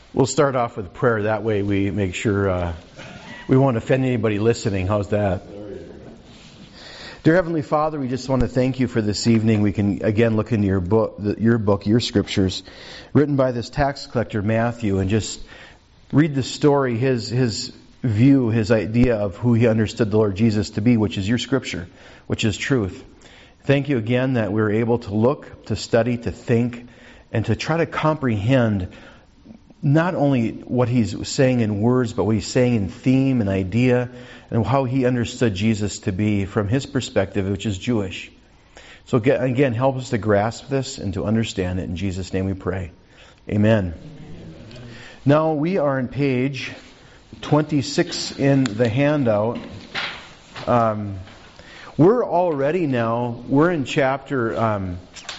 We'll start off with prayer. That way we make sure we won't offend anybody listening. How's that? Dear Heavenly Father, we just want to thank you for this evening. We can again look into your book, your scriptures, written by this tax collector Matthew, and just read the story, his view, his idea of who he understood the Lord Jesus to be, which is your scripture, which is truth. Thank you again that we're able to look, to study, to think, and to try to comprehend not only what he's saying in words, but what he's saying in theme and idea, and how he understood Jesus to be from his perspective, which is Jewish. So again, help us to grasp this and to understand it. In Jesus' name we pray. Amen. Now we are on page 26 in the handout. We're in chapter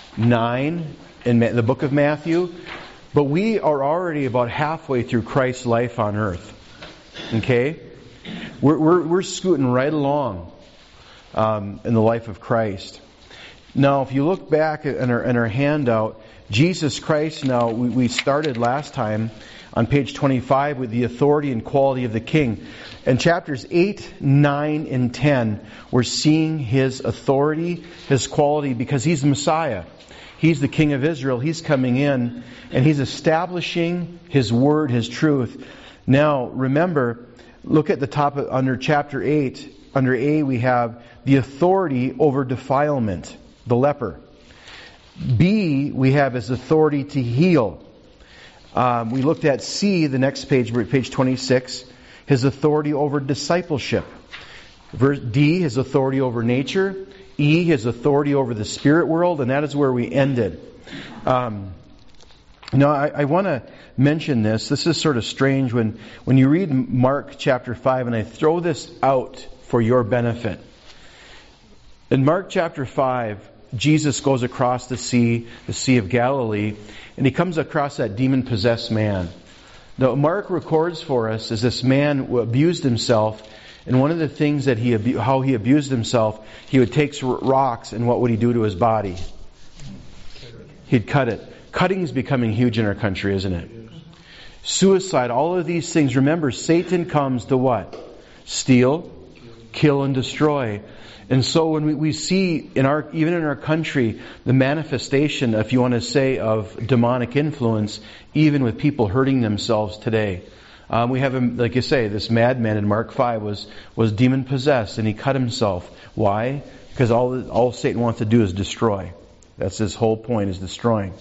9 in the book of Matthew. But we are already about halfway through Christ's life on earth. Okay? We're scooting right along in the life of Christ. Now, if you look back in our handout, Jesus Christ, now we started last time on page 25 with the authority and quality of the King. In chapters 8, 9, and 10, we're seeing His authority, His quality, because He's the Messiah. He's the King of Israel. He's coming in and He's establishing His word, His truth. Now, remember, look at the top under chapter 8. Under A, we have the authority over defilement, the leper. B, we have His authority to heal. We looked at C, the next page, page 26, His authority over discipleship. D, His authority over nature. E, His authority over the spirit world, and that is where we ended. Now, I want to mention this. This is sort of strange when you read Mark chapter 5, and I throw this out for your benefit. In Mark chapter 5, Jesus goes across the Sea of Galilee, and He comes across that demon-possessed man. Now, Mark records for us is this man who abused himself. And one of the things that how he abused himself, he would take rocks, and what would he do to his body? He'd cut it. Cutting's becoming huge in our country, isn't it? Suicide, all of these things. Remember, Satan comes to what? Steal, kill, and destroy. And so when we see even in our country, the manifestation, if you want to say, of demonic influence, even with people hurting themselves today. We have him, like you say, this madman in Mark 5 was demon possessed, and he cut himself. Why? Because all Satan wants to do is destroy. That's his whole point, is destroying.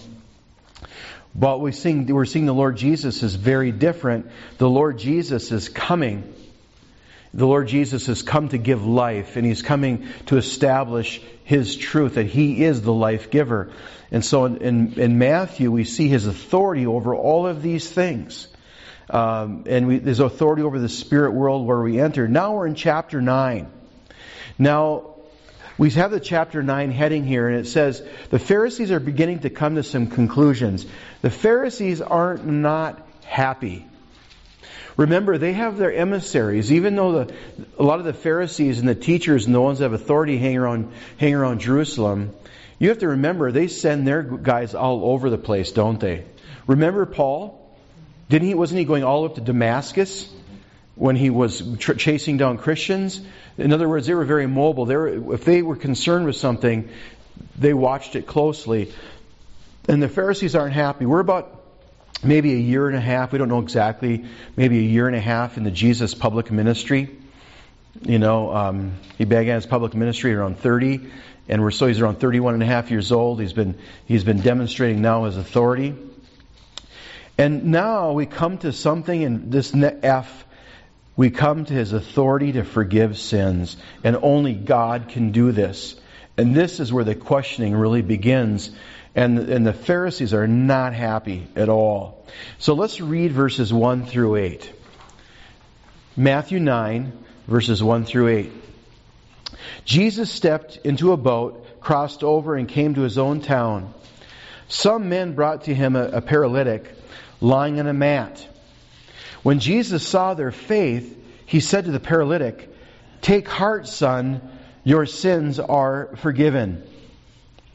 But we're seeing the Lord Jesus is very different. The Lord Jesus is coming. The Lord Jesus has come to give life, and He's coming to establish His truth, that He is the life giver. And so in Matthew, we see His authority over all of these things. There's authority over the spirit world where we enter. Now we're in chapter 9. Now, we have the chapter 9 heading here, and it says, the Pharisees are beginning to come to some conclusions. The Pharisees aren't not happy. Remember, they have their emissaries. Even though a lot of the Pharisees and the teachers and the ones that have authority hang around Jerusalem, you have to remember, they send their guys all over the place, don't they? Remember Paul? Wasn't he going all up to Damascus when he was chasing down Christians? In other words, they were very mobile. If they were concerned with something, they watched it closely. And the Pharisees aren't happy. We're about maybe a year and a half, we don't know exactly, maybe a year and a half in the Jesus public ministry. He began his public ministry around 30, and he's around 31 and a half years old. He's been demonstrating now his authority. And now we come to something in this F. We come to His authority to forgive sins. And only God can do this. And this is where the questioning really begins. And the Pharisees are not happy at all. So let's read verses 1 through 8. Matthew 9, verses 1 through 8. Jesus stepped into a boat, crossed over, and came to His own town. Some men brought to Him a paralytic, lying on a mat. When Jesus saw their faith, He said to the paralytic, "Take heart, son, your sins are forgiven."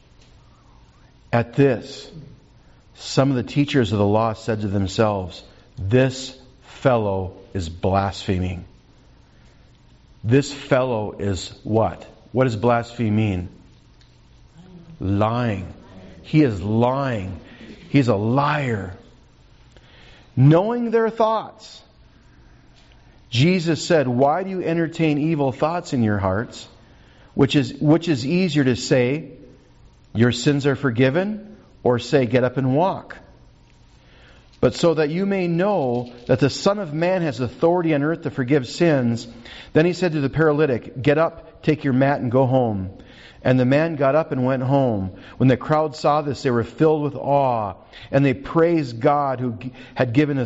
At this, some of the teachers of the law said to themselves, this fellow is blaspheming. This fellow is what? What does blaspheme mean? Lying. He is lying. He's a liar. Knowing their thoughts, Jesus said, why do you entertain evil thoughts in your hearts? Which is easier to say, your sins are forgiven, or say, get up and walk? But so that you may know that the Son of Man has authority on earth to forgive sins. Then he said to the paralytic, get up, take your mat and go home. And the man got up and went home. When the crowd saw this, they were filled with awe. And they praised God who had given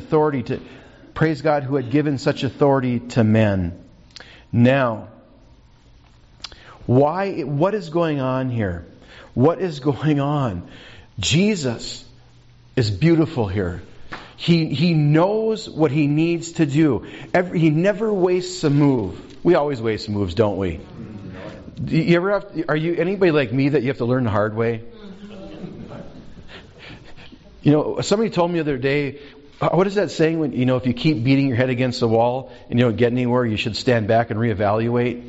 such authority to men. Now, what is going on here? What is going on? Jesus is beautiful here. He knows what he needs to do. He never wastes a move. We always waste moves, don't we? You ever are you anybody like me that you have to learn the hard way? You know, somebody told me the other day, what is that saying when, if you keep beating your head against the wall and you don't get anywhere, you should stand back and reevaluate?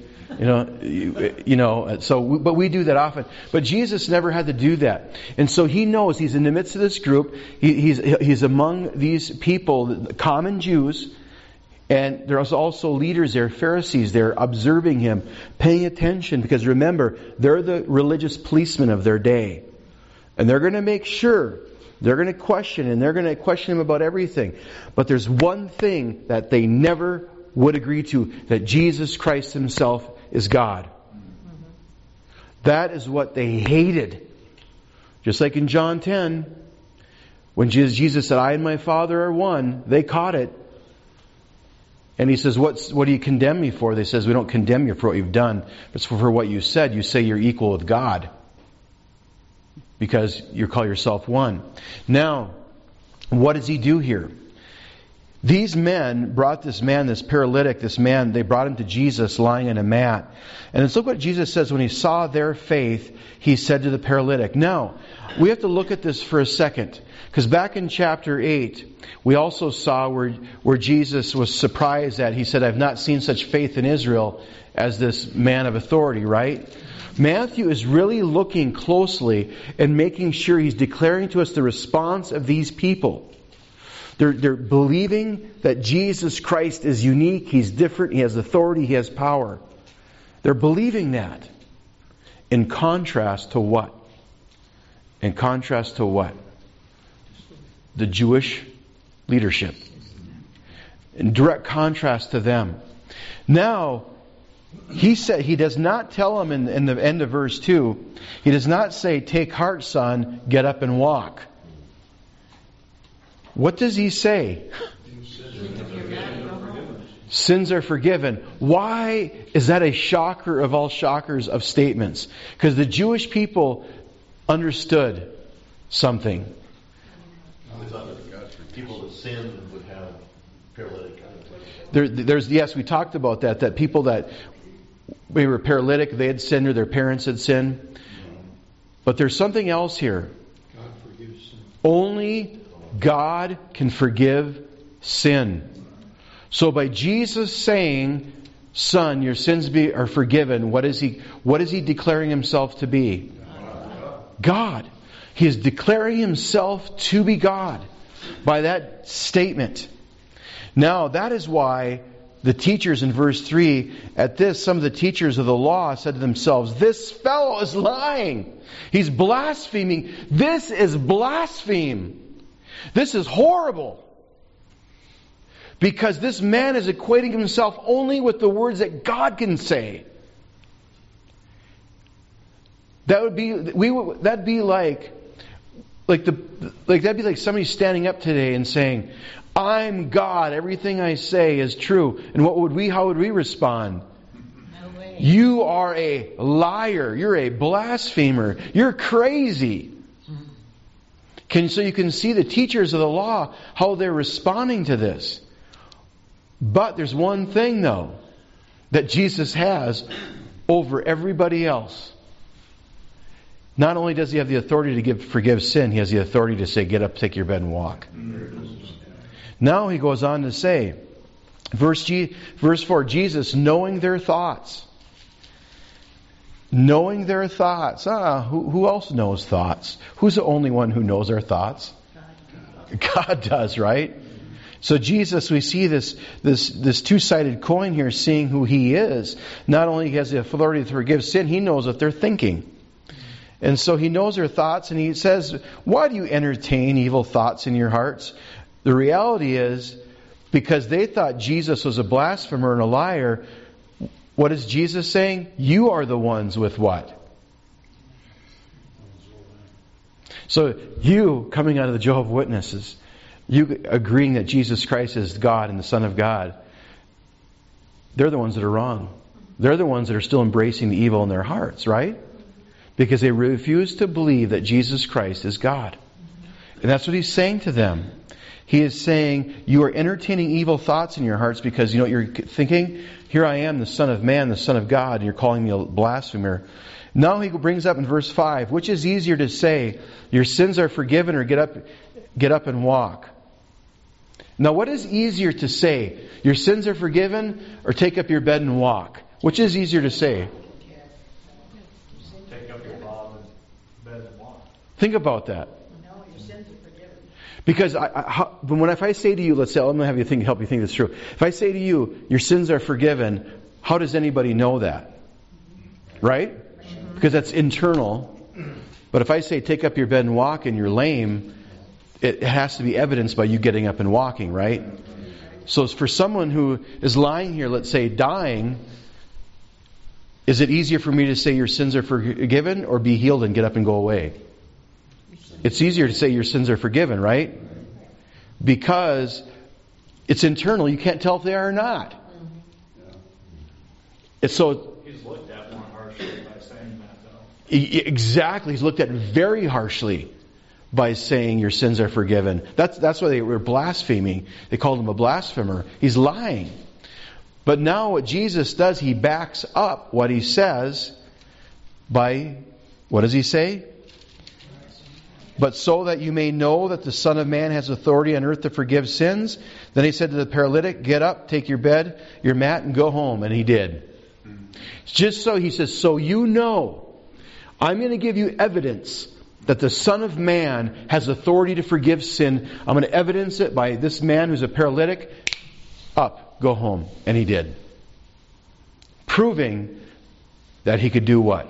But we do that often. But Jesus never had to do that. And so he knows he's in the midst of this group. He's among these people, common Jews. And there's also leaders there, Pharisees there, observing him, paying attention. Because remember, they're the religious policemen of their day. And they're going to make sure, they're going to question, and they're going to question him about everything. But there's one thing that they never would agree to, that Jesus Christ himself is God. That is what they hated. Just like in John 10, when Jesus said, I and my Father are one, they caught it. And he says, what do you condemn me for? They says, we don't condemn you for what you've done. It's for what you said. You say you're equal with God. Because you call yourself one. Now, what does he do here? These men brought this paralytic, they brought him to Jesus lying on a mat. And let's look what Jesus says when he saw their faith, he said to the paralytic. Now, we have to look at this for a second. Because back in chapter 8, we also saw where Jesus was surprised that he said, I've not seen such faith in Israel as this man of authority, right? Matthew is really looking closely and making sure he's declaring to us the response of these people. They're believing that Jesus Christ is unique, He's different, He has authority, He has power. They're believing that. In contrast to what? In contrast to what? The Jewish leadership. In direct contrast to them. Now, he said, he does not tell them in the end of verse 2, he does not say, take heart, son, get up and walk. What does he say? Sins are forgiven. Why is that a shocker of all shockers of statements? Because the Jewish people understood something. I thought that people that sinned would have paralytic. Yes, we talked about that people that they were paralytic, they had sinned or their parents had sinned. But there's something else here. God forgives sin. Only God can forgive sin. So by Jesus saying, son, your sins are forgiven, what is he declaring himself to be? God. He is declaring himself to be God by that statement. Now, that is why the teachers in verse 3, at this, some of the teachers of the law said to themselves, this fellow is lying. He's blaspheming. This is blaspheme. This is horrible. Because this man is equating himself only with the words that God can say. That'd be like somebody standing up today and saying, I'm God, everything I say is true. And how would we respond? No way. You are a liar. You're a blasphemer. You're crazy. So you can see the teachers of the law, how they're responding to this. But there's one thing, though, that Jesus has over everybody else. Not only does He have the authority to forgive sin, He has the authority to say, get up, take your bed and walk. Now he goes on to say, verse 4, Jesus knowing their thoughts. Knowing their thoughts. Who else knows thoughts? Who's the only one who knows our thoughts? God does, right? So Jesus, we see this two-sided coin here, seeing who He is. Not only has the authority to forgive sin, He knows what they're thinking. And so He knows their thoughts, and He says, why do you entertain evil thoughts in your hearts? The reality is, because they thought Jesus was a blasphemer and a liar, what is Jesus saying? You are the ones with what? So you, coming out of the Jehovah's Witnesses, you agreeing that Jesus Christ is God and the Son of God, they're the ones that are wrong. They're the ones that are still embracing the evil in their hearts, right? Because they refuse to believe that Jesus Christ is God. And that's what He's saying to them. He is saying, you are entertaining evil thoughts in your hearts because you know what you're thinking? Here I am, the Son of Man, the Son of God, and you're calling me a blasphemer. Now he brings up in verse 5, which is easier to say, your sins are forgiven, or get up and walk? Now what is easier to say? Your sins are forgiven, or take up your bed and walk? Which is easier to say? Take up your bed and walk. Think about that. No, your sins are forgiven. Because if I say to you, let's say, I'm going to have you help you think this through. If I say to you, your sins are forgiven, how does anybody know that? Right? Because that's internal. But if I say, take up your bed and walk, and you're lame, it has to be evidenced by you getting up and walking, right? So for someone who is lying here, let's say dying, is it easier for me to say your sins are forgiven, or be healed and get up and go away? It's easier to say your sins are forgiven, right? Because it's internal. You can't tell if they are or not. It's so... He's looked at more harshly by saying that, though. Exactly. He's looked at very harshly by saying your sins are forgiven. That's why they were blaspheming. They called him a blasphemer. He's lying. But now what Jesus does, He backs up what He says by, what does He say? But so that you may know that the Son of Man has authority on earth to forgive sins. Then He said to the paralytic, get up, take your bed, your mat, and go home. And he did. Just so, He says, so you know, I'm going to give you evidence that the Son of Man has authority to forgive sin. I'm going to evidence it by this man who's a paralytic. Up, go home. And he did. Proving that He could do what?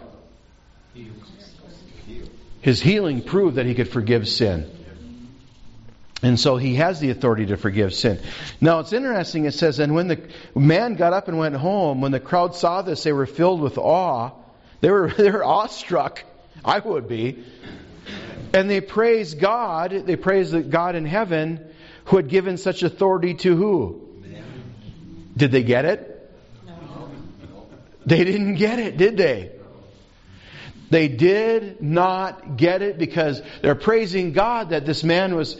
His healing proved that He could forgive sin. And so He has the authority to forgive sin. Now it's interesting, it says, and when the man got up and went home, when the crowd saw this, they were filled with awe. They were awestruck. I would be. And they praised God. They praised God in heaven who had given such authority to who? Did they get it? No. They didn't get it, did they? They did not get it because they're praising God that this man was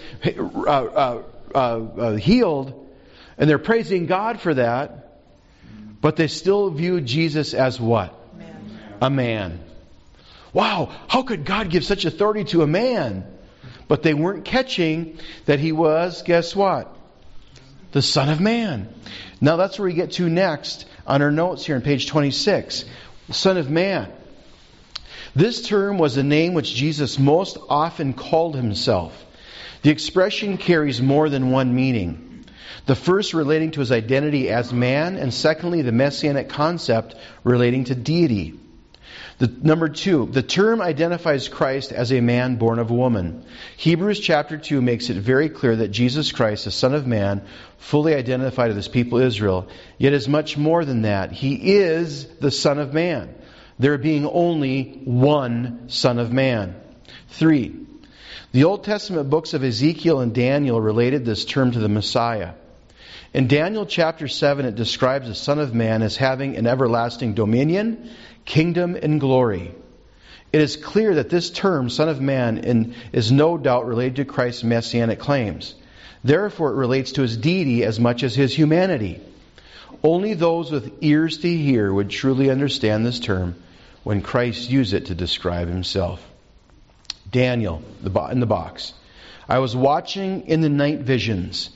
healed, and they're praising God for that, but they still viewed Jesus as what? A man. Wow, how could God give such authority to a man? But they weren't catching that He was, guess what? The Son of Man. Now that's where we get to next on our notes here on page 26. Son of Man. This term was a name which Jesus most often called Himself. The expression carries more than one meaning. The first relating to His identity as man, and secondly, the messianic concept relating to deity. Number 2, the term identifies Christ as a man born of woman. Hebrews chapter 2 makes it very clear that Jesus Christ, the Son of Man, fully identified with His people Israel, yet is much more than that. He is the Son of Man. There being only one Son of Man. 3, the Old Testament books of Ezekiel and Daniel related this term to the Messiah. In Daniel chapter 7, it describes the Son of Man as having an everlasting dominion, kingdom, and glory. It is clear that this term, Son of Man, is no doubt related to Christ's messianic claims. Therefore, it relates to His deity as much as His humanity. Only those with ears to hear would truly understand this term when Christ used it to describe Himself. Daniel, in the box. I was watching in the night visions,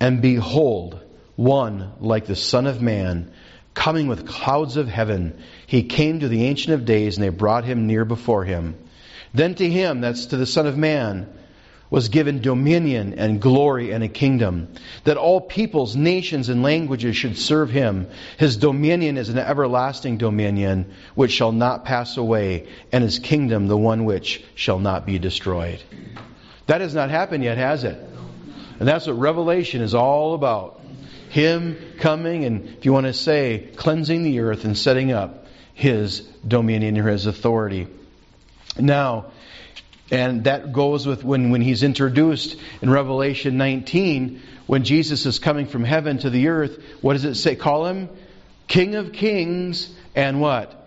And behold, one like the Son of Man, coming with clouds of heaven. He came to the Ancient of Days, and they brought him near before him. Then to him, that's to the Son of Man, was given dominion and glory and a kingdom, that all peoples, nations, and languages should serve him. His dominion is an everlasting dominion, which shall not pass away, and his kingdom the one which shall not be destroyed. That has not happened yet, has it? And that's what Revelation is all about. Him coming and, if you want to say, cleansing the earth and setting up his dominion or his authority. Now, and that goes with when he's introduced in Revelation 19, when Jesus is coming from heaven to the earth, what does it say? Call him King of Kings and what?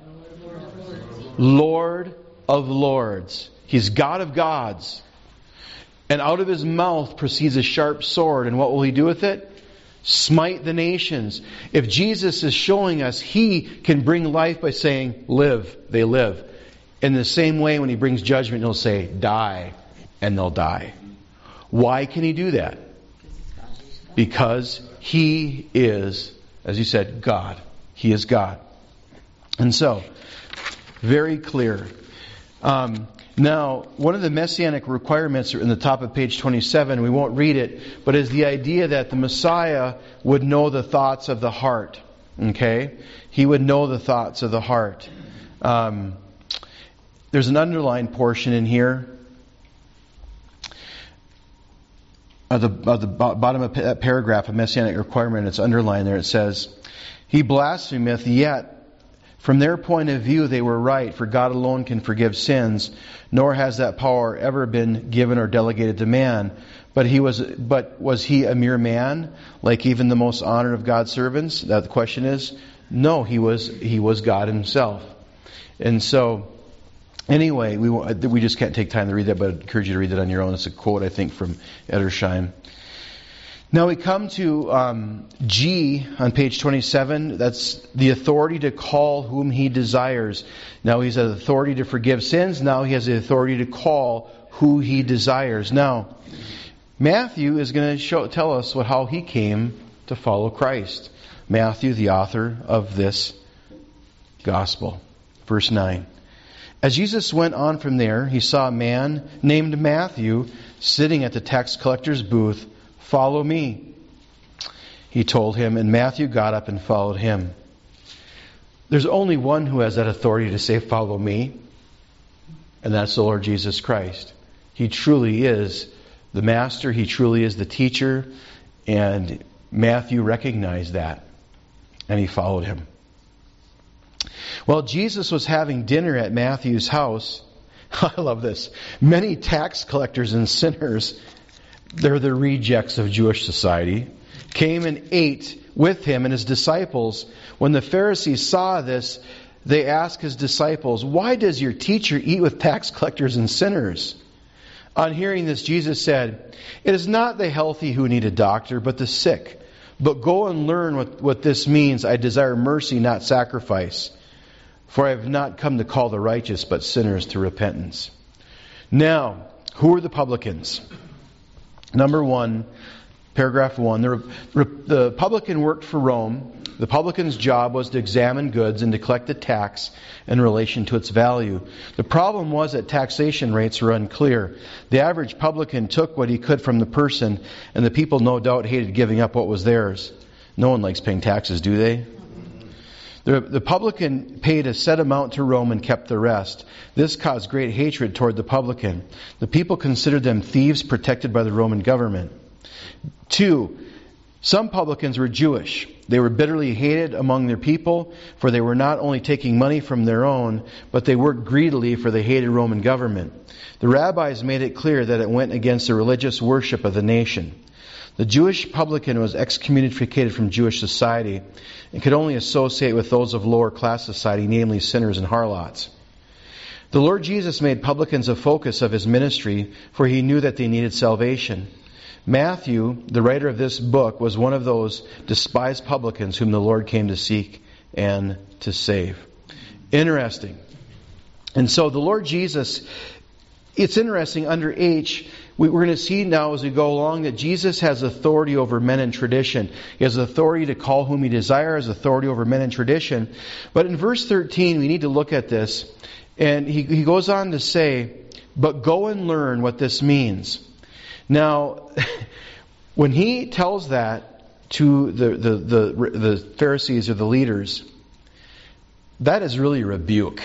Lord of Lords. He's God of gods. And out of his mouth proceeds a sharp sword. And what will he do with it? Smite the nations. If Jesus is showing us he can bring life by saying, live, they live. In the same way, when he brings judgment, he'll say, die, and they'll die. Why can he do that? Because he is, as you said, God. He is God. And so, very clear. Now, one of the messianic requirements are in the top of page 27. We won't read it, but is the idea that the Messiah would know the thoughts of the heart. Okay? He would know the thoughts of the heart. There's an underlined portion in here. At the bottom of that paragraph, a messianic requirement, it's underlined there. It says, he blasphemeth, yet from their point of view they were right, for God alone can forgive sins, nor has that power ever been given or delegated to man. But was he a mere man, like even the most honored of God's servants? That the question is, no, he was God himself. And so, anyway, we just can't take time to read that, but I'd encourage you to read that on your own. It's a quote, I think, from Edersheim. Now we come to G on page 27. That's the authority to call whom he desires. Now he's the authority to forgive sins. Now he has the authority to call who he desires. Now, Matthew is going to tell us how he came to follow Christ. Matthew, the author of this gospel. Verse 9. As Jesus went on from there, he saw a man named Matthew sitting at the tax collector's booth. Follow me, he told him, and Matthew got up and followed him. There's only one who has that authority to say, follow me, and that's the Lord Jesus Christ. He truly is the master, he truly is the teacher, and Matthew recognized that, and he followed him. Well, Jesus was having dinner at Matthew's house. I love this. Many tax collectors and sinners, they're the rejects of Jewish society, came and ate with him and his disciples. When the Pharisees saw this, they asked his disciples, why does your teacher eat with tax collectors and sinners? On hearing this, Jesus said, it is not the healthy who need a doctor, but the sick. But go and learn what this means. I desire mercy, not sacrifice. For I have not come to call the righteous, but sinners to repentance. Now, who are the publicans? Number 1, paragraph 1. The publican worked for Rome. The publican's job was to examine goods and to collect the tax in relation to its value. The problem was that taxation rates were unclear. The average publican took what he could from the person, and the people no doubt hated giving up what was theirs. No one likes paying taxes, do they? The publican paid a set amount to Rome and kept the rest. This caused great hatred toward the publican. The people considered them thieves protected by the Roman government. 2, some publicans were Jewish. They were bitterly hated among their people, for they were not only taking money from their own, but they worked greedily for the hated Roman government. The rabbis made it clear that it went against the religious worship of the nation. The Jewish publican was excommunicated from Jewish society and could only associate with those of lower class society, namely sinners and harlots. The Lord Jesus made publicans a focus of his ministry, for he knew that they needed salvation. Matthew, the writer of this book, was one of those despised publicans whom the Lord came to seek and to save. Interesting. And so the Lord Jesus it's interesting, under H, we're going to see now as we go along that Jesus has authority over men and tradition. He has authority to call whom He desires, authority over men and tradition. But in verse 13, we need to look at this. And he goes on to say, but go and learn what this means. Now, when He tells that to the Pharisees or the leaders, that is really a rebuke.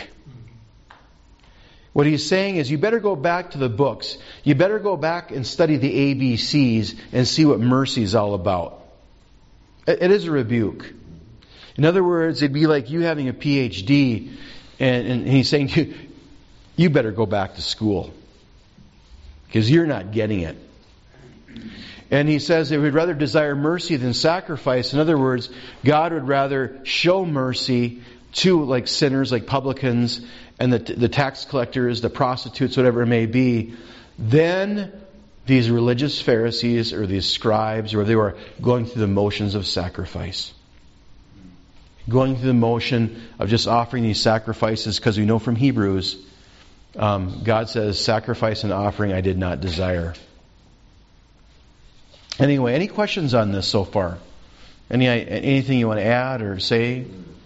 What He's saying is, you better go back to the books. You better go back and study the ABCs and see what mercy is all about. It is a rebuke. In other words, it'd be like you having a PhD and He's saying to you, you better go back to school because you're not getting it. And He says that we'd rather desire mercy than sacrifice. In other words, God would rather show mercy to like sinners, like publicans, and the tax collectors, the prostitutes, whatever it may be, than these religious Pharisees or these scribes, or they were going through the motions of sacrifice. Going through the motion of just offering these sacrifices, because we know from Hebrews, God says, sacrifice and offering I did not desire. Anyway, any questions on this so far? Anything you want to add or say?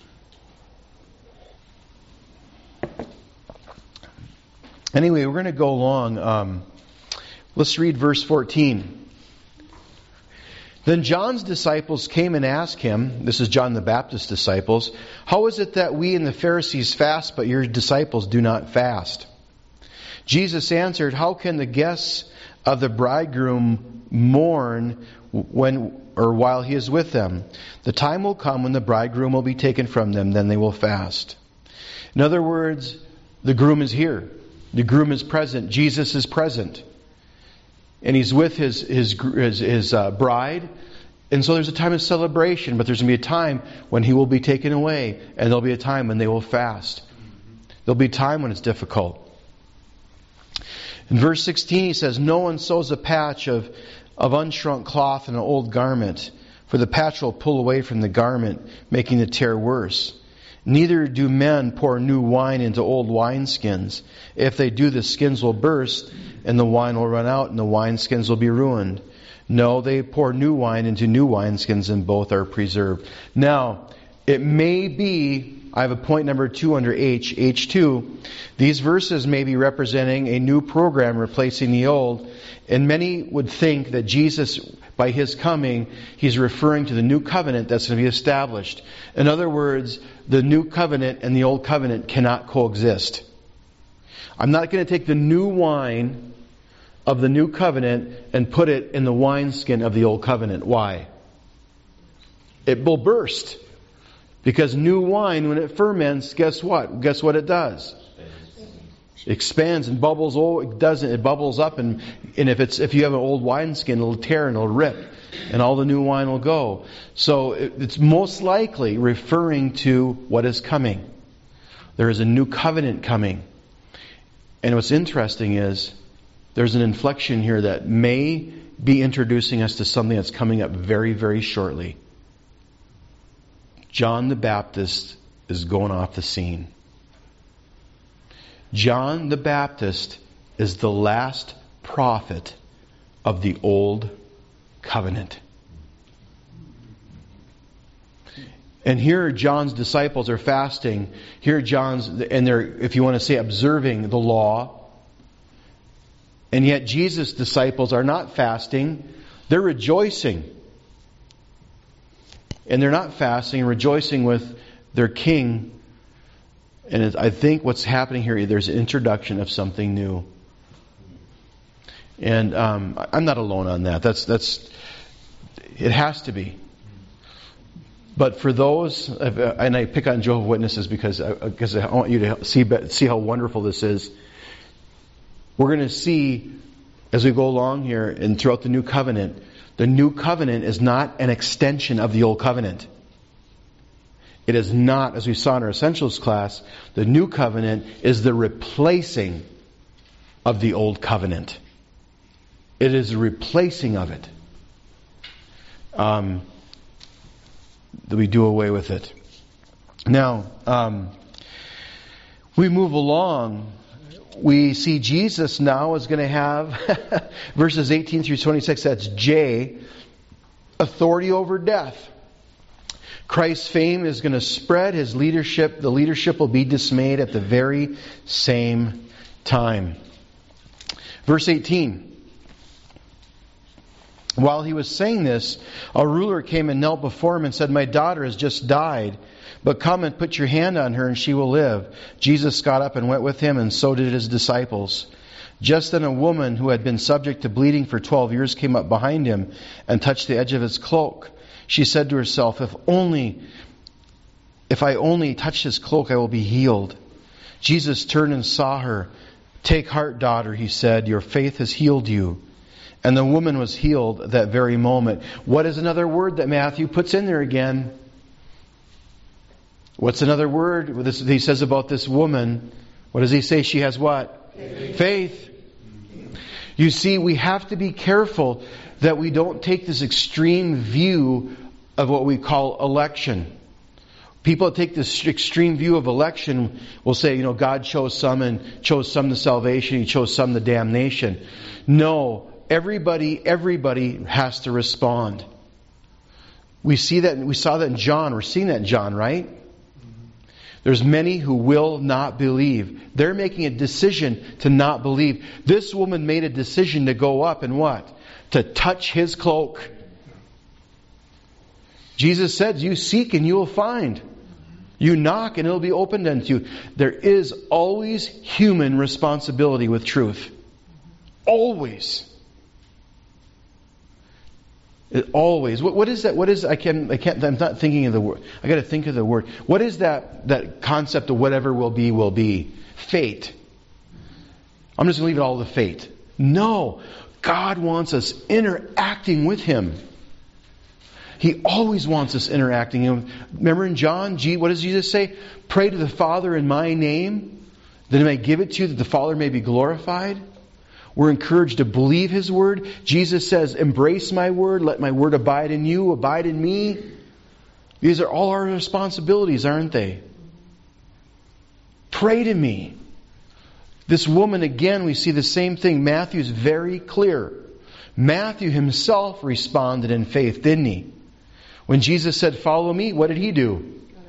Anyway, we're going to go along. Let's read verse 14. Then John's disciples came and asked Him, this is John the Baptist's disciples, how is it that we and the Pharisees fast, but your disciples do not fast? Jesus answered, how can the guests of the bridegroom mourn while he is with them? The time will come when the bridegroom will be taken from them, then they will fast. In other words, the groom is here. The groom is present. Jesus is present. And He's with his bride. And so there's a time of celebration, but there's going to be a time when He will be taken away. And there'll be a time when they will fast. There'll be a time when it's difficult. In verse 16 He says, no one sews a patch of unshrunk cloth in an old garment, for the patch will pull away from the garment, making the tear worse. Neither do men pour new wine into old wineskins. If they do, the skins will burst, and the wine will run out, and the wineskins will be ruined. No, they pour new wine into new wineskins, and both are preserved. Now, it may be, I have a point number 2 under H, H2. These verses may be representing a new program replacing the old. And many would think that Jesus, by His coming, He's referring to the new covenant that's going to be established. In other words, the new covenant and the old covenant cannot coexist. I'm not going to take the new wine of the new covenant and put it in the wineskin of the old covenant. Why? It will burst. Because new wine, when it ferments, guess what? Guess what it does? It expands and bubbles. Oh, it doesn't. It bubbles up, and if you have an old wineskin, it'll tear and it'll rip, and all the new wine will go. So it's most likely referring to what is coming. There is a new covenant coming. And what's interesting is there's an inflection here that may be introducing us to something that's coming up very, very shortly. John the Baptist is going off the scene. John the Baptist is the last prophet of the old covenant. And here John's disciples are fasting. Here and they're, if you want to say, observing the law. And yet Jesus' disciples are not fasting. They're rejoicing. And they're not fasting and rejoicing with their king. And I think what's happening here, there's an introduction of something new. And I'm not alone on that. It has to be. But for those, and I pick on Jehovah's Witnesses because I want you to see how wonderful this is. We're going to see as we go along here and throughout the new covenant is not an extension of the old covenant. It is not, as we saw in our essentials class, the new covenant is the replacing of the old covenant. It is a replacing of it. That we do away with it. Now, we move along. we see Jesus now is going to have, verses 18 through 26, that's J, authority over death. Christ's fame is going to spread. The leadership will be dismayed at the very same time. Verse 18. While he was saying this, a ruler came and knelt before him and said, "My daughter has just died, but come and put your hand on her and she will live." Jesus got up and went with him, and so did his disciples. Just then a woman who had been subject to bleeding for 12 years came up behind him and touched the edge of his cloak. She said to herself, If I only touch his cloak, I will be healed." Jesus turned and saw her. "Take heart, daughter," he said, "your faith has healed you." And the woman was healed that very moment. What is another word that Matthew puts in there again? What's another word he says about this woman? What does he say? She has what? Faith. You see, we have to be careful that we don't take this extreme view of what we call election. People that take this extreme view of election will say, God chose some to salvation, He chose some to damnation. No, everybody has to respond. We saw that in John. We're seeing that in John, right? There's many who will not believe. They're making a decision to not believe. This woman made a decision to go up and what? To touch his cloak. Jesus said, "You seek and you will find. You knock and it will be opened unto you." There is always human responsibility with truth. Always. Always. What is that? I'm not thinking of the word. I got to think of the word. What is that concept of whatever will be, will be? Fate. I'm just going to leave it all to fate. No. God wants us interacting with Him. He always wants us interacting. Remember in John, what does Jesus say? "Pray to the Father in my name, that He may give it to you, that the Father may be glorified." We're encouraged to believe His Word. Jesus says, "Embrace my Word. Let my Word abide in you. Abide in me." These are all our responsibilities, aren't they? Pray to me. This woman, again, we see the same thing. Matthew's very clear. Matthew himself responded in faith, didn't he? When Jesus said, "Follow me," what did he do?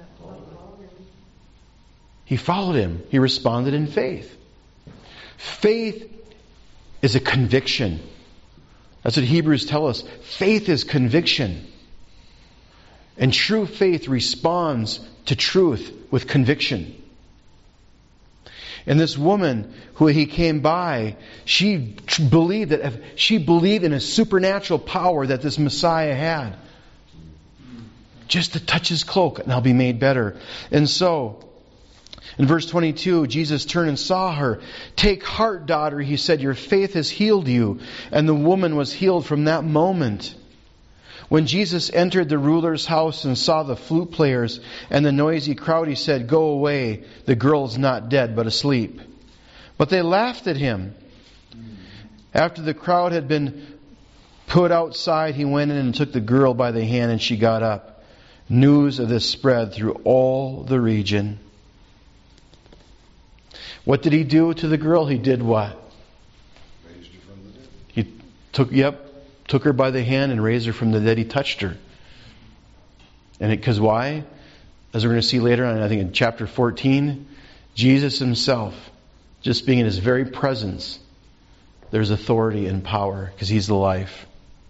He followed Him. He responded in faith. Faith is a conviction. That's what Hebrews tell us. Faith is conviction. And true faith responds to truth with conviction. And this woman who he came by, she believed in a supernatural power that this Messiah had. Just to touch his cloak and I'll be made better. And so, in verse 22, Jesus turned and saw her. "Take heart, daughter," he said, "your faith has healed you." And the woman was healed from that moment. When Jesus entered the ruler's house and saw the flute players and the noisy crowd, he said, "Go away, the girl is not dead but asleep." But they laughed at him. After the crowd had been put outside, he went in and took the girl by the hand, and she got up. News of this spread through all the region. What did he do to the girl? He did what? Raised her from the dead. He took her by the hand and raised her from the dead. He touched her. And because why? As we're going to see later on, I think in chapter 14, Jesus Himself, just being in His very presence, there's authority and power because He's the life.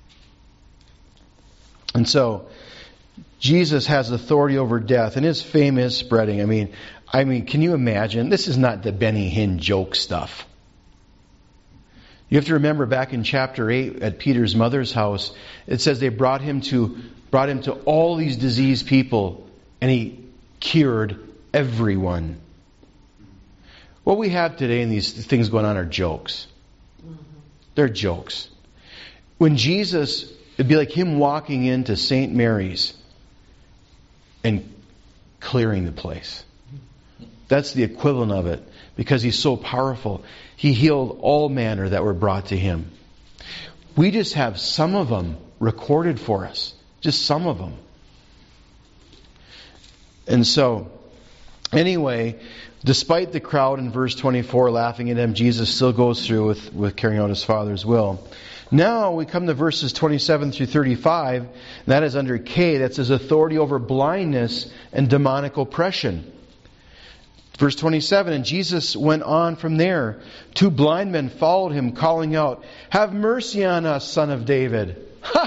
And so, Jesus has authority over death, and His fame is spreading. I mean, can you imagine? This is not the Benny Hinn joke stuff. You have to remember back in chapter 8 at Peter's mother's house, it says they brought him to all these diseased people, and He cured everyone. What we have today in these things going on are jokes. They're jokes. When Jesus, it'd be like Him walking into St. Mary's and clearing the place. That's the equivalent of it, because He's so powerful. He healed all manner that were brought to Him. We just have some of them recorded for us. Just some of them. And so, Anyway, despite the crowd in verse 24 laughing at him, Jesus still goes through with carrying out his Father's will. Now we come to verses 27 through 35. And that is under K. That's his authority over blindness and demonic oppression. Verse 27, and Jesus went on from there. 2 blind men followed him, calling out, "Have mercy on us, Son of David."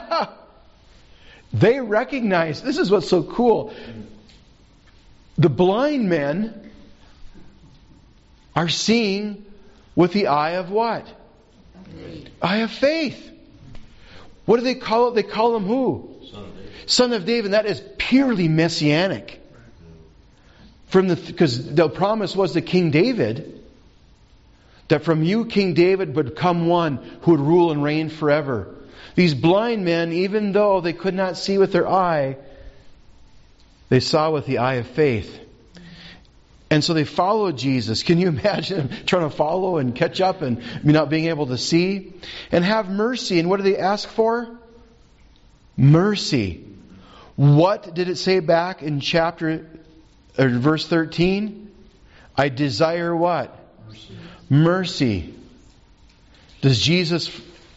They recognize, this is what's so cool. The blind men are seeing with the eye of what? Eye of faith. What do they call it? They call him who? Son of David. Son of David. That is purely messianic. Because the promise was to King David that from you, King David, would come one who would rule and reign forever. These blind men, even though they could not see with their eye, they saw with the eye of faith. And so they followed Jesus. Can you imagine them trying to follow and catch up and not being able to see? And have mercy. And what do they ask for? Mercy. What did it say back in verse 13? I desire what? Mercy. Does Jesus,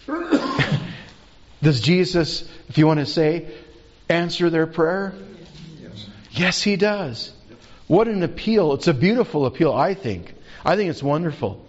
if you want to say, answer their prayer? Yes, He does. What an appeal. It's a beautiful appeal, I think. I think it's wonderful.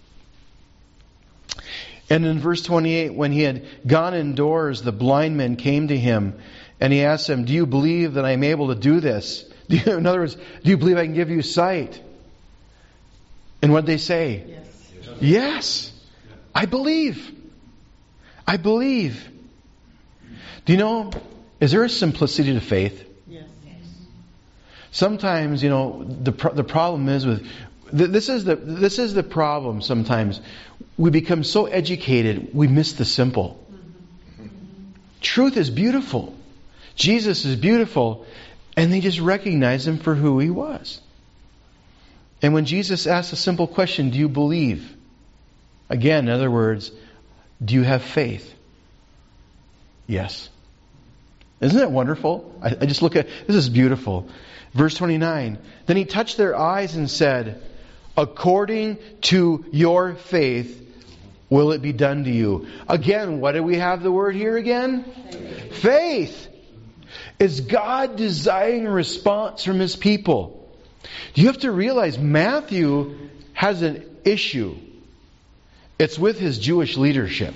And in verse 28, when he had gone indoors, the blind men came to him, and he asked them, "Do you believe that I am able to do this?" In other words, do you believe I can give you sight? And what did they say? Yes. Yes. I believe. I believe. Do you know, is there a simplicity to faith? Yes. Sometimes, the problem is with this is the problem. Sometimes we become so educated we miss the simple. Truth is beautiful. Jesus is beautiful, and they just recognize Him for who He was. And when Jesus asked a simple question, "Do you believe?" Again, in other words, do you have faith? Yes. Isn't that wonderful? I just look at, this is beautiful. Verse 29, then He touched their eyes and said, "According to your faith will it be done to you." Again, what do we have the word here again? Faith. Is God desiring a response from His people? You have to realize Matthew has an issue. It's with his Jewish leadership.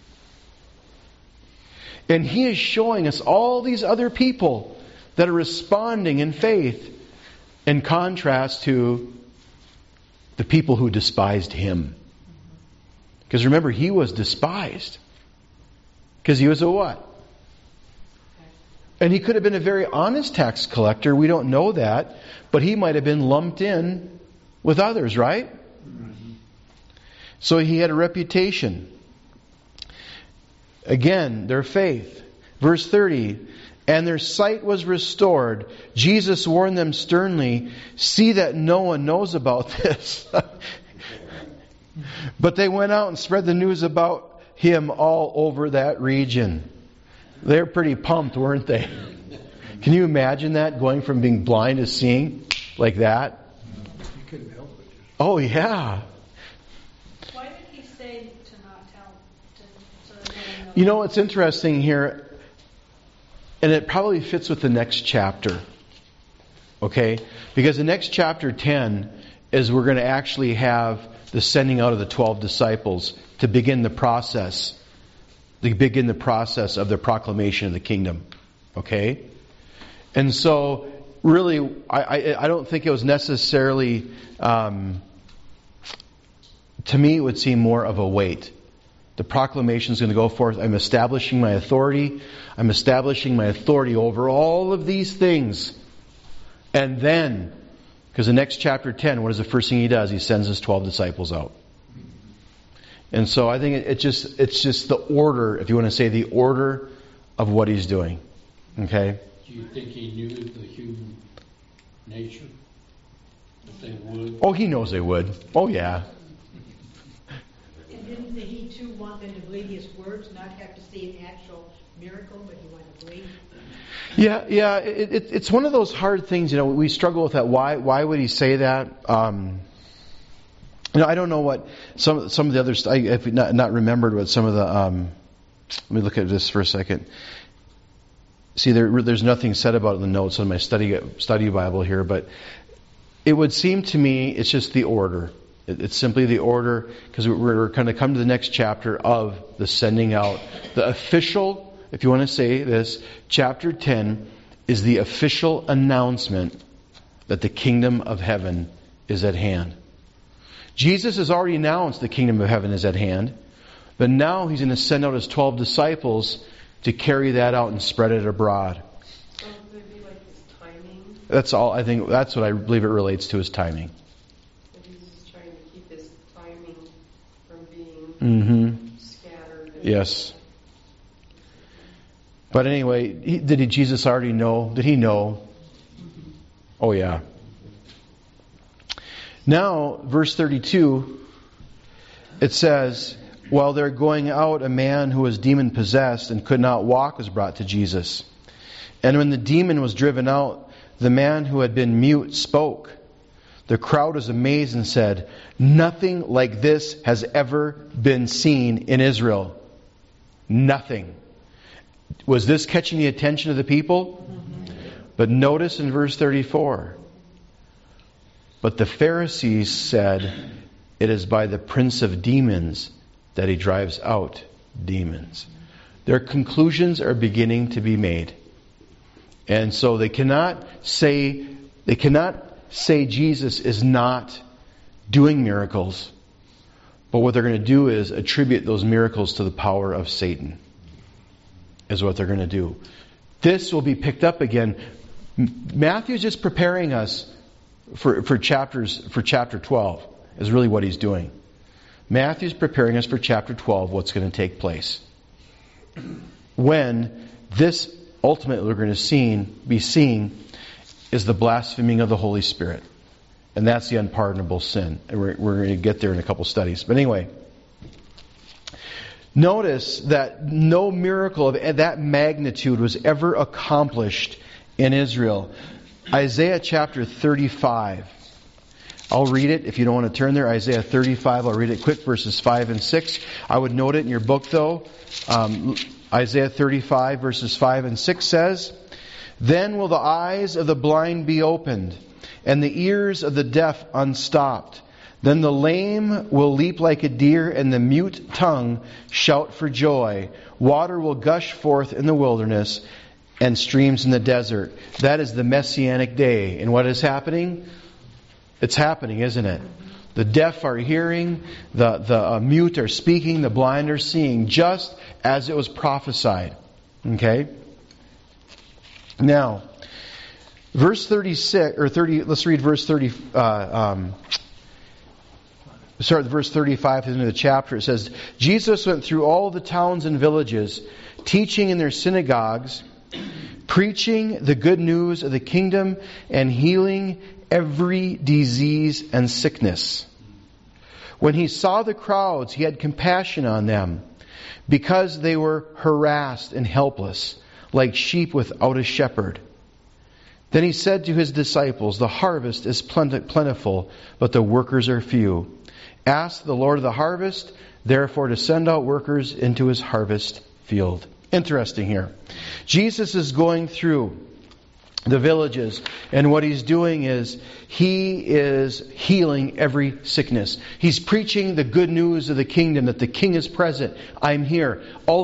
And he is showing us all these other people that are responding in faith in contrast to the people who despised him. Because remember, he was despised. Because he was a what? And he could have been a very honest tax collector. We don't know that. But he might have been lumped in with others, right? So he had a reputation. Again, their faith. Verse 30, and their sight was restored. Jesus warned them sternly, "See that no one knows about this." But they went out and spread the news about Him all over that region. They're pretty pumped, weren't they? Can you imagine that, going from being blind to seeing like that? You couldn't help it. Oh, yeah. Why did He say to not tell? So that they know? You know, it's interesting here, and it probably fits with the next chapter. Okay? Because the next chapter 10 is we're going to actually have the sending out of the 12 disciples to begin the process. To begin the process of the proclamation of the kingdom. Okay? And so, really, I don't think it was necessarily, to me it would seem more of a wait. The proclamation is going to go forth. I'm establishing my authority. I'm establishing my authority over all of these things. And then, because the next chapter 10, what is the first thing He does? He sends His 12 disciples out. And so I think it's just the order, if you want to say the order of what He's doing. Okay? Do you think He knew the human nature? That they would? Oh, He knows they would. Oh, yeah. And didn't He too want them to believe His words, not have to see an actual miracle, but he wanted to believe. Yeah. It's one of those hard things. We struggle with that. Why would he say that? I don't know what some of the others. I've not remembered what some of the. Let me look at this for a second. See, there's nothing said about it in the notes on my study Bible here, but it would seem to me it's just the order. It's simply the order, because we're going to come to the next chapter of the sending out. The official, if you want to say this, chapter 10 is the official announcement that the kingdom of heaven is at hand. Jesus has already announced the kingdom of heaven is at hand, but now he's going to send out his 12 disciples to carry that out and spread it abroad. So would it be like his timing? That's all. I think that's what I believe it relates to, is timing. That he's just trying to keep his timing from being scattered. Yes. But anyway, did Jesus already know? Did he know? Oh yeah. Now, verse 32, it says, while they're going out, a man who was demon-possessed and could not walk was brought to Jesus. And when the demon was driven out, the man who had been mute spoke. The crowd was amazed and said, nothing like this has ever been seen in Israel. Nothing. Was this catching the attention of the people? But notice in verse 34, but the Pharisees said, it is by the prince of demons that he drives out demons. Their conclusions are beginning to be made. And so they cannot say Jesus is not doing miracles. But what they're going to do is attribute those miracles to the power of Satan. Is what they're going to do. This will be picked up again. Matthew's just preparing us for chapter 12 is really what he's doing. Matthew's preparing us for chapter 12, what's going to take place. When this ultimately we're going to be seeing is the blaspheming of the Holy Spirit. And that's the unpardonable sin. And we're going to get there in a couple studies. But anyway, notice that no miracle of that magnitude was ever accomplished in Israel. Isaiah chapter 35. I'll read it if you don't want to turn there. Isaiah 35, I'll read it quick, verses 5 and 6. I would note it in your book though. Isaiah 35, verses 5 and 6 says, then will the eyes of the blind be opened, and the ears of the deaf unstopped. Then the lame will leap like a deer, and the mute tongue shout for joy. Water will gush forth in the wilderness, and streams in the desert. That is the Messianic day. And what is happening? It's happening, isn't it? The deaf are hearing, the mute are speaking, the blind are seeing, just as it was prophesied. Okay? Now, verse 36, or 30, let's read verse 30, start with verse 35 into the chapter. It says, Jesus went through all the towns and villages, teaching in their synagogues, preaching the good news of the kingdom, and healing every disease and sickness. When he saw the crowds, he had compassion on them, because they were harassed and helpless, like sheep without a shepherd. Then he said to his disciples, the harvest is plentiful, but the workers are few. Ask the Lord of the harvest, therefore, to send out workers into his harvest field. Interesting here. Jesus is going through the villages, and what he's doing is he is healing every sickness. He's preaching the good news of the kingdom, that the king is present. I'm here.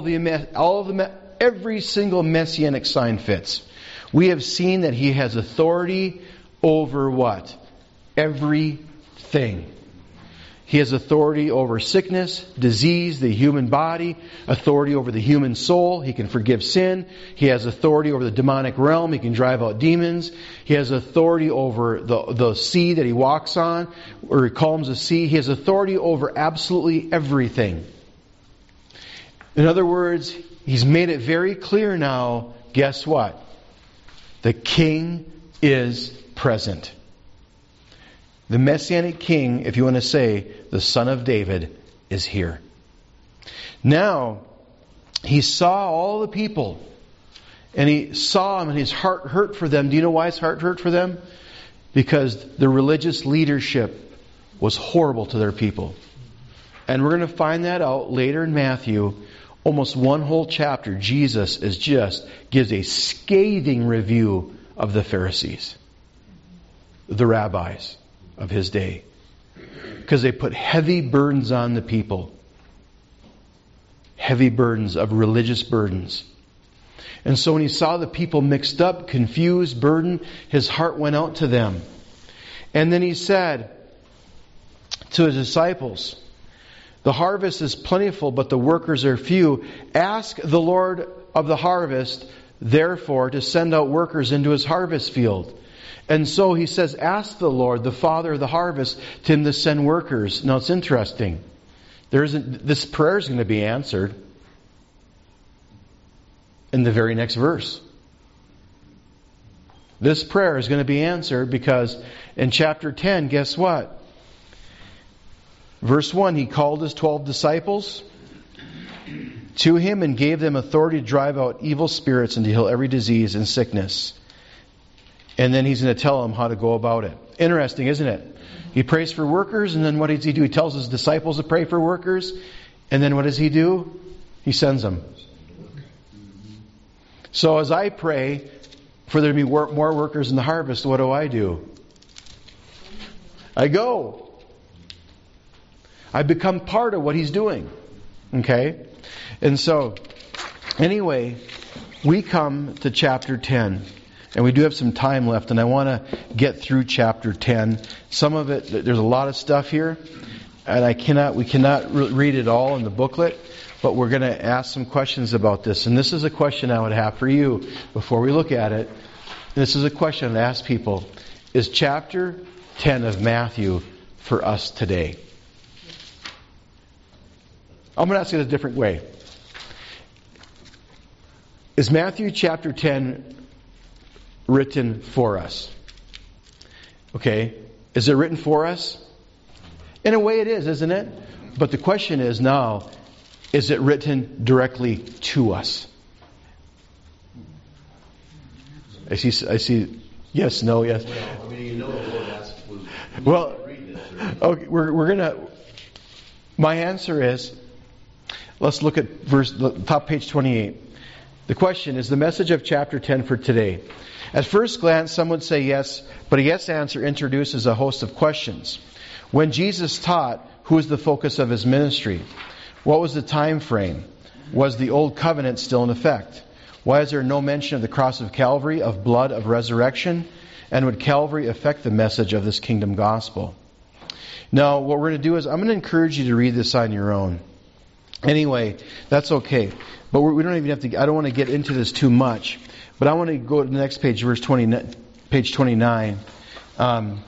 Every single messianic sign fits. We have seen that he has authority over what? Everything. He has authority over sickness, disease, the human body, authority over the human soul. He can forgive sin. He has authority over the demonic realm. He can drive out demons. He has authority over the sea that he walks on, or he calms the sea. He has authority over absolutely everything. In other words, he's made it very clear now, guess what? The king is present. The Messianic king, if you want to say, the son of David, is here. Now, he saw all the people. And he saw them and his heart hurt for them. Do you know why his heart hurt for them? Because the religious leadership was horrible to their people. And we're going to find that out later in Matthew. Almost one whole chapter, Jesus gives a scathing review of the Pharisees, the rabbis of his day. Because they put heavy burdens on the people. Heavy burdens of religious burdens. And so when he saw the people mixed up, confused, burdened, his heart went out to them. And then he said to his disciples, the harvest is plentiful, but the workers are few. Ask the Lord of the harvest, therefore, to send out workers into his harvest field. And so he says, ask the Lord, the Father of the harvest, to him to send workers. Now it's interesting. This prayer is going to be answered in the very next verse. This prayer is going to be answered because in chapter 10, guess what? Verse 1, he called his 12 disciples to him and gave them authority to drive out evil spirits and to heal every disease and sickness. And then he's going to tell them how to go about it. Interesting, isn't it? He prays for workers, and then what does he do? He tells his disciples to pray for workers, and then what does he do? He sends them. So as I pray for there to be more workers in the harvest, what do? I go. I become part of what he's doing. Okay? And so, anyway, we come to chapter 10. And we do have some time left, and I want to get through chapter 10. Some of it, there's a lot of stuff here, and we cannot read it all in the booklet, but we're going to ask some questions about this. And this is a question I would have for you before we look at it. This is a question I'd ask people. Is chapter 10 of Matthew for us today? I'm going to ask it a different way. Is Matthew chapter 10 written for us? Okay. Is it written for us? In a way it is, isn't it? But the question is now, is it written directly to us? I see yes, no, yes. Well, I mean, you know the Lord asked was read this. Okay, we're gonna. My answer is, let's look at top page 28. The question is the message of chapter 10 for today. At first glance, some would say yes, but a yes answer introduces a host of questions. When Jesus taught, who was the focus of his ministry? What was the time frame? Was the old covenant still in effect? Why is there no mention of the cross of Calvary, of blood, of resurrection? And would Calvary affect the message of this kingdom gospel? Now, what we're going to do is I'm going to encourage you to read this on your own. Anyway, that's okay. But we don't even have to, I don't want to get into this too much. But I want to go to the next page, page 29. And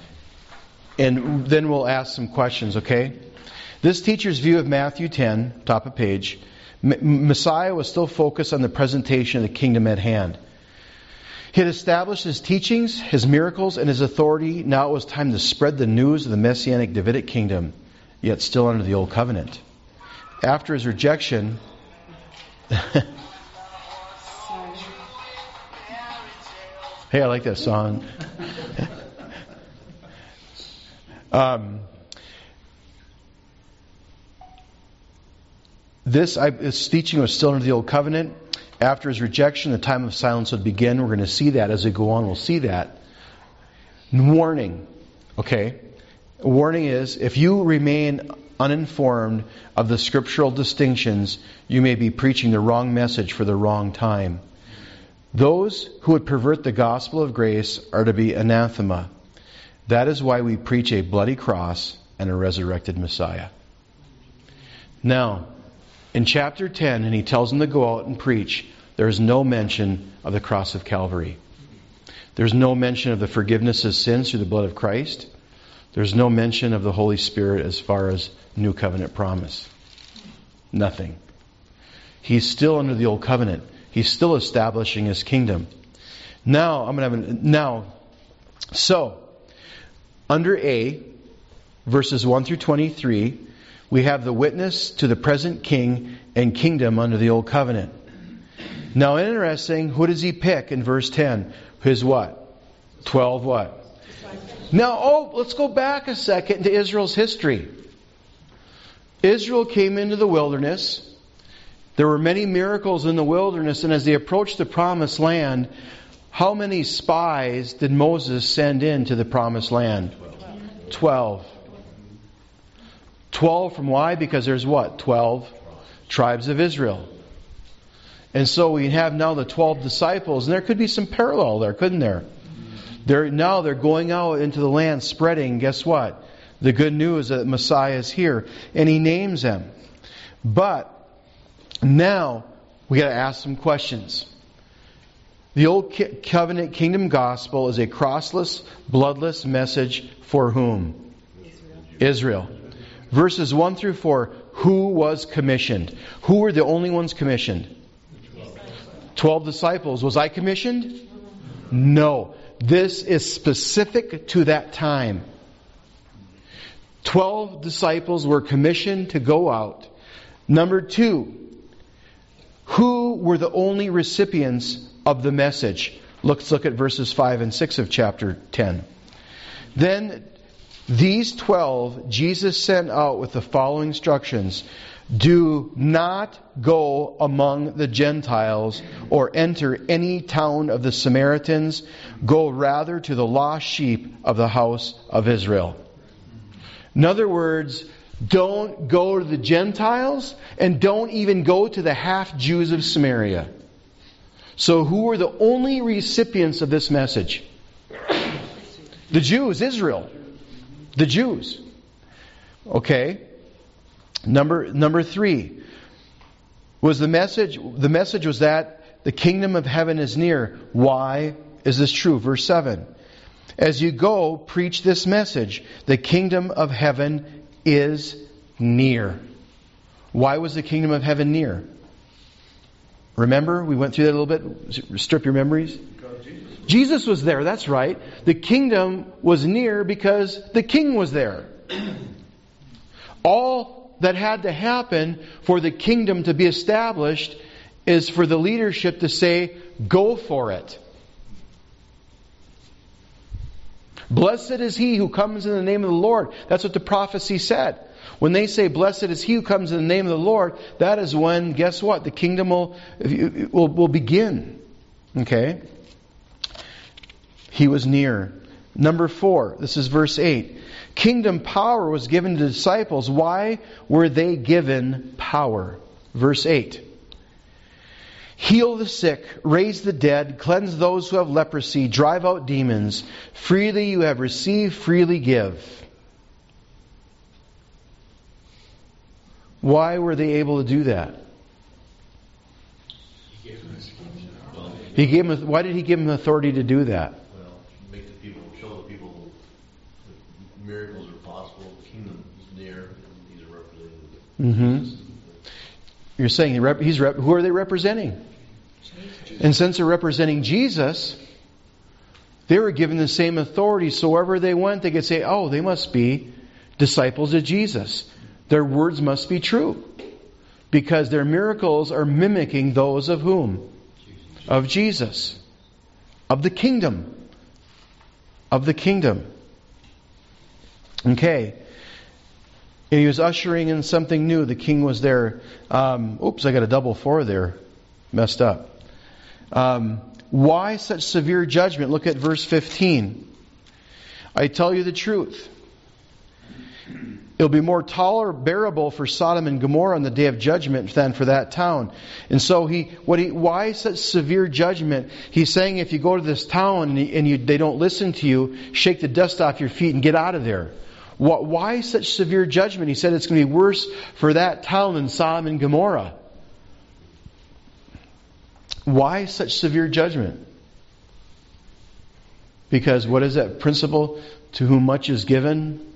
then we'll ask some questions, okay? This teacher's view of Matthew 10, top of page, Messiah was still focused on the presentation of the kingdom at hand. He had established his teachings, his miracles, and his authority. Now it was time to spread the news of the Messianic Davidic kingdom, yet still under the old covenant. After his rejection... Hey, I like that song. This teaching was still under the old covenant. After his rejection, the time of silence would begin. We're going to see that as we go on. We'll see that. Warning. Okay? Warning is, if you remain uninformed of the scriptural distinctions, you may be preaching the wrong message for the wrong time. Those who would pervert the gospel of grace are to be anathema. That is why we preach a bloody cross and a resurrected Messiah. Now, in chapter 10, and he tells them to go out and preach, there is no mention of the cross of Calvary. There's no mention of the forgiveness of sins through the blood of Christ. There's no mention of the Holy Spirit as far as new covenant promise. Nothing. He's still under the old covenant. He's still establishing his kingdom. Now, so, under A, verses 1 through 23, We have the witness to the present king and kingdom under the old covenant. Now, interesting, who does he pick in verse 10? His what? 12 what? Now, let's go back a second to Israel's history. Israel came into the wilderness. There were many miracles in the wilderness, and as they approached the promised land, how many spies did Moses send into the promised land? 12. 12 from why? Because there's what? 12 tribes of Israel. And so we have now the 12 disciples, and there could be some parallel there, couldn't there? Now they're going out into the land spreading, guess what? The good news that Messiah is here. And he names them. But now we got to ask some questions. The old covenant kingdom gospel is a crossless, bloodless message for whom? Israel. Verses 1 through 4, who was commissioned? Who were the only ones commissioned? 12 disciples. Was I commissioned? No. This is specific to that time. 12 disciples were commissioned to go out. Number 2, who were the only recipients of the message? Let's look at verses 5 and 6 of chapter 10. Then these 12 Jesus sent out with the following instructions. Do not go among the Gentiles or enter any town of the Samaritans. Go rather to the lost sheep of the house of Israel. In other words, don't go to the Gentiles and don't even go to the half-Jews of Samaria. So who were the only recipients of this message? The Jews, Israel. The Jews. Okay. Number 3 was the message. The message was that the kingdom of heaven is near. Why is this true? Verse 7. As you go, preach this message. The kingdom of heaven is near. Why was the kingdom of heaven near? Remember, we went through that a little bit. Strip your memories. Jesus was there, that's right. The kingdom was near because the king was there. All that had to happen for the kingdom to be established is for the leadership to say, go for it. Blessed is he who comes in the name of the Lord. That's what the prophecy said. When they say, blessed is he who comes in the name of the Lord, that is when, guess what? The kingdom will begin. Okay? He was near. Number 4, this is verse 8. Kingdom power was given to the disciples. Why were they given power? Verse 8. Heal the sick, raise the dead, cleanse those who have leprosy, drive out demons. Freely you have received, freely give. Why were they able to do that? Why did he give them authority to do that? Well, make the people, show the people that miracles are possible, the kingdom is near, and these are represented. You're saying who are they representing? And since they're representing Jesus, they were given the same authority. So wherever they went, they could say, oh, they must be disciples of Jesus. Their words must be true. Because their miracles are mimicking those of whom? Of Jesus. Of the kingdom. Of the kingdom. Okay. And he was ushering in something new. The king was there. Oops, I got a double 4 there. Messed up. Why such severe judgment? Look at verse 15. I tell you the truth. It'll be more bearable for Sodom and Gomorrah on the day of judgment than for that town. And so why such severe judgment? He's saying if you go to this town and they don't listen to you, shake the dust off your feet and get out of there. Why such severe judgment? He said it's going to be worse for that town than Sodom and Gomorrah. Why such severe judgment? Because what is that principle? To whom much is given,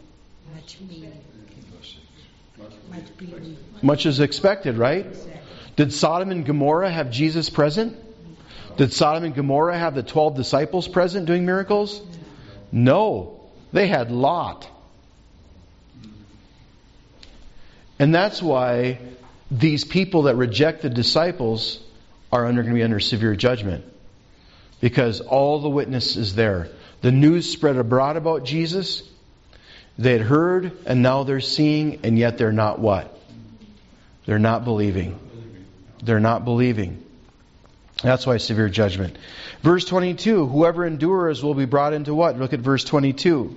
much is expected, right? Did Sodom and Gomorrah have Jesus present? Did Sodom and Gomorrah have the 12 disciples present doing miracles? No. They had Lot. And that's why these people that reject the disciples are going to be under severe judgment. Because all the witness is there. The news spread abroad about Jesus. They had heard, and now they're seeing, and yet they're not what? They're not believing. They're not believing. That's why severe judgment. Verse 22, whoever endures will be brought into what? Look at verse 22.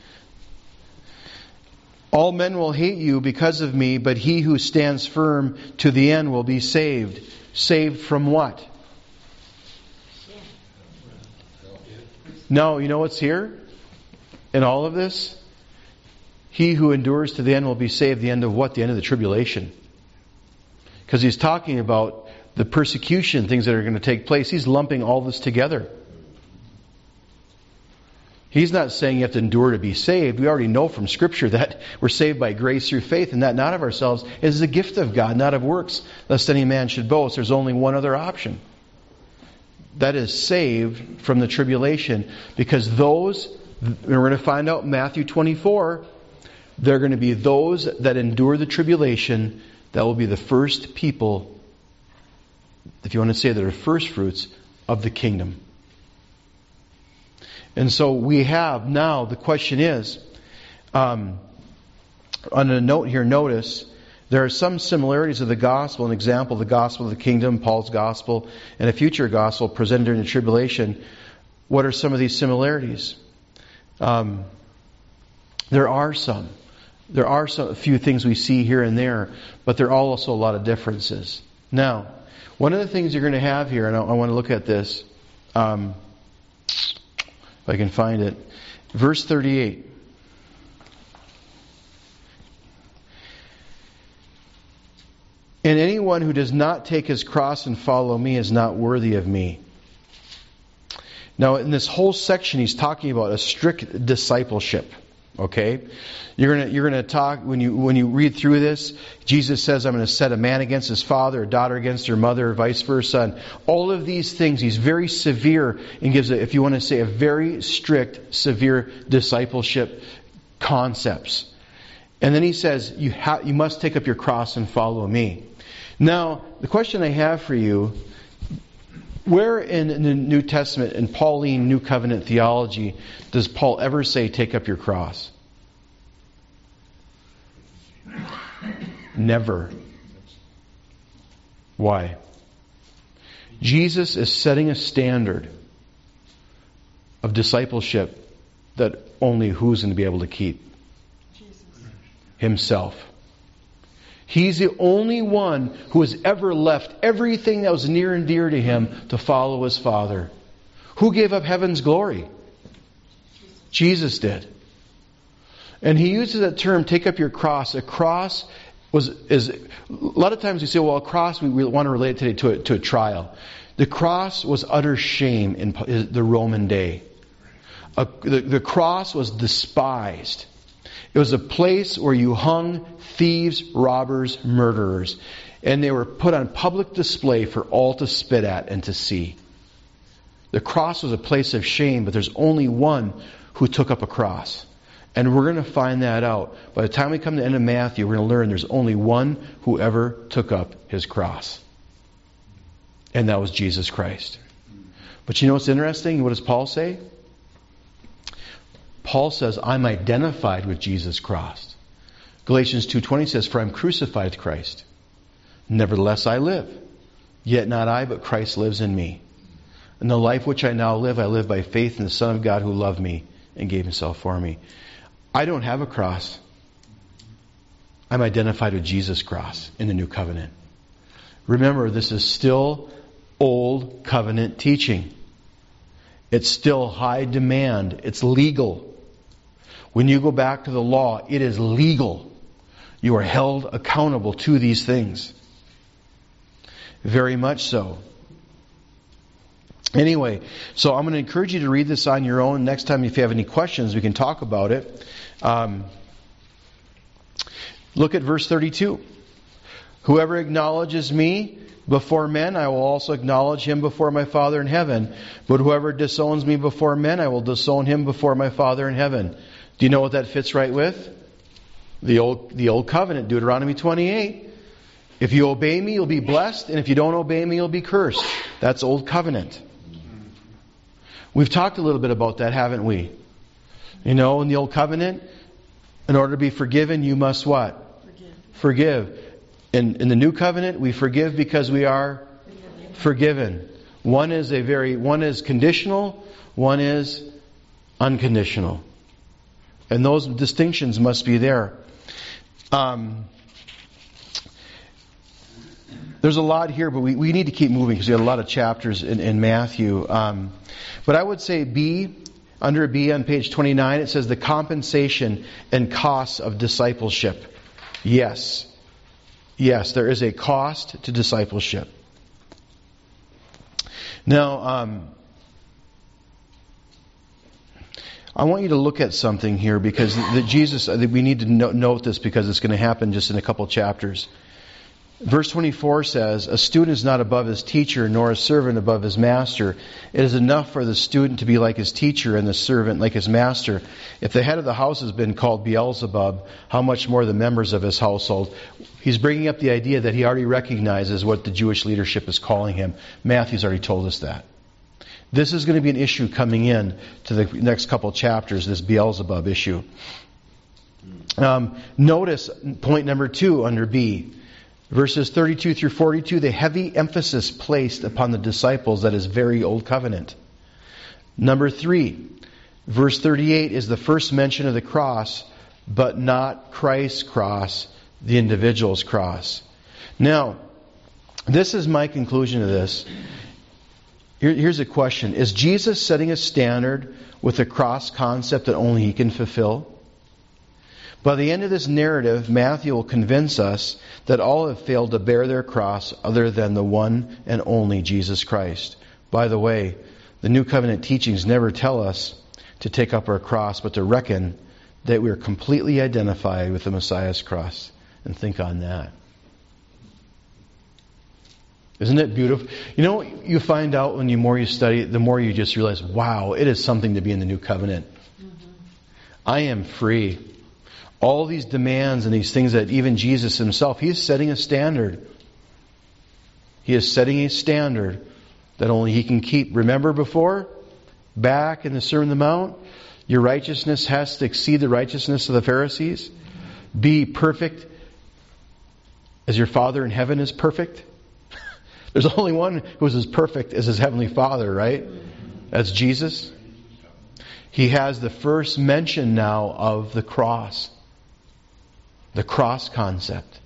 All men will hate you because of me, but he who stands firm to the end will be saved. Saved from what? No, you know what's here? In all of this? He who endures to the end will be saved. The end of what? The end of the tribulation. Because he's talking about the persecution, things that are going to take place. He's lumping all this together. He's not saying you have to endure to be saved. We already know from Scripture that we're saved by grace through faith, and that not of ourselves. It is a gift of God, not of works, lest any man should boast. There's only one other option. That is saved from the tribulation. Because those, we're going to find out in Matthew 24, they're going to be those that endure the tribulation that will be the first people, if you want to say that are first fruits of the kingdom. And so we have now, the question is, on a note here, notice, there are some similarities of the gospel. An example, the gospel of the kingdom, Paul's gospel, and a future gospel presented during the tribulation. What are some of these similarities? There are some. There are a few things we see here and there, but there are also a lot of differences. Now, one of the things you're going to have here, and I want to look at this, if I can find it, verse 38. And anyone who does not take his cross and follow me is not worthy of me. Now, in this whole section, he's talking about a strict discipleship. Okay, you're gonna talk when you read through this. Jesus says, "I'm going to set a man against his father, a daughter against her mother, vice versa." And all of these things, he's very severe and gives, if you want to say, a very strict, severe discipleship concepts. And then he says, "You must take up your cross and follow me." Now, the question I have for you: where in the New Testament, in Pauline New Covenant theology, does Paul ever say, take up your cross? Never. Why? Jesus is setting a standard of discipleship that only who's going to be able to keep? Jesus. Himself. He's the only one who has ever left everything that was near and dear to him to follow his Father. Who gave up heaven's glory? Jesus did. And he uses that term, take up your cross. A cross is a lot of times we say, well, a cross, we want to relate it today to a trial. The cross was utter shame in the Roman day. The cross was despised. It was a place where you hung thieves, robbers, murderers. And they were put on public display for all to spit at and to see. The cross was a place of shame, but there's only one who took up a cross. And we're going to find that out. By the time we come to the end of Matthew, we're going to learn there's only one who ever took up his cross. And that was Jesus Christ. But you know what's interesting? What does Paul say? Paul says, I'm identified with Jesus' cross. Galatians 2:20 says, for I'm crucified with Christ. Nevertheless I live. Yet not I, but Christ lives in me. And the life which I now live, I live by faith in the Son of God who loved me and gave himself for me. I don't have a cross. I'm identified with Jesus' cross in the New Covenant. Remember, this is still Old Covenant teaching. It's still high demand. It's legal. When you go back to the law, it is legal. You are held accountable to these things. Very much so. Anyway, so I'm going to encourage you to read this on your own. Next time, if you have any questions, we can talk about it. Look at verse 32. Whoever acknowledges me before men, I will also acknowledge him before my Father in heaven. But whoever disowns me before men, I will disown him before my Father in heaven. Do you know what that fits right with? The old covenant, Deuteronomy 28. If you obey me, you'll be blessed, and if you don't obey me, you'll be cursed. That's old covenant. We've talked a little bit about that, haven't we? In the old covenant, in order to be forgiven, you must what? Forgive. In the new covenant, we forgive because we are forgiven. One is conditional, one is unconditional. And those distinctions must be there. There's a lot here, but we need to keep moving because we have a lot of chapters in Matthew. But I would say under B on page 29, it says the compensation and costs of discipleship. Yes, there is a cost to discipleship. Now, I want you to look at something here because we need to note this because it's going to happen just in a couple chapters. Verse 24 says, a student is not above his teacher, nor a servant above his master. It is enough for the student to be like his teacher and the servant like his master. If the head of the house has been called Beelzebub, how much more the members of his household? He's bringing up the idea that he already recognizes what the Jewish leadership is calling him. Matthew's already told us that. This is going to be an issue coming in to the next couple chapters, this Beelzebub issue. Notice point number 2 under B. Verses 32 through 42, the heavy emphasis placed upon the disciples that is very old covenant. Number 3, verse 38 is the first mention of the cross, but not Christ's cross, the individual's cross. Now, this is my conclusion to this. Here's a question. Is Jesus setting a standard with a cross concept that only He can fulfill? By the end of this narrative, Matthew will convince us that all have failed to bear their cross other than the one and only Jesus Christ. By the way, the New Covenant teachings never tell us to take up our cross, but to reckon that we are completely identified with the Messiah's cross. And think on that. Isn't it beautiful? You find out when the more you study it, the more you just realize, wow, it is something to be in the New Covenant. Mm-hmm. I am free. All these demands and these things that even Jesus Himself, He is setting a standard. He is setting a standard that only He can keep. Remember before, back in the Sermon on the Mount, your righteousness has to exceed the righteousness of the Pharisees. Be perfect as your Father in heaven is perfect. There's only one who is as perfect as His Heavenly Father, right? That's Jesus. He has the first mention now of the cross. The cross concept.